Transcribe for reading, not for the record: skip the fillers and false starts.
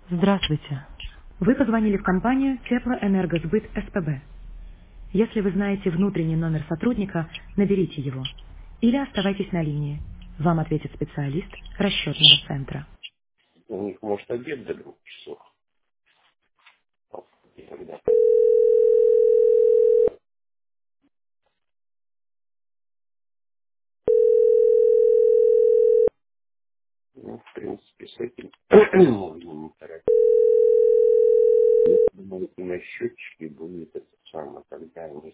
Здравствуйте. Вы позвонили в компанию Теплоэнергосбыт СПБ. Если вы знаете внутренний номер сотрудника, наберите его. Или оставайтесь на линии. Вам ответит специалист расчетного центра. У них может обед до 2 часов. И тогда, ну, в принципе, с этим можно не торопиться. Я думаю, и на счетчике будет это самое, когда они...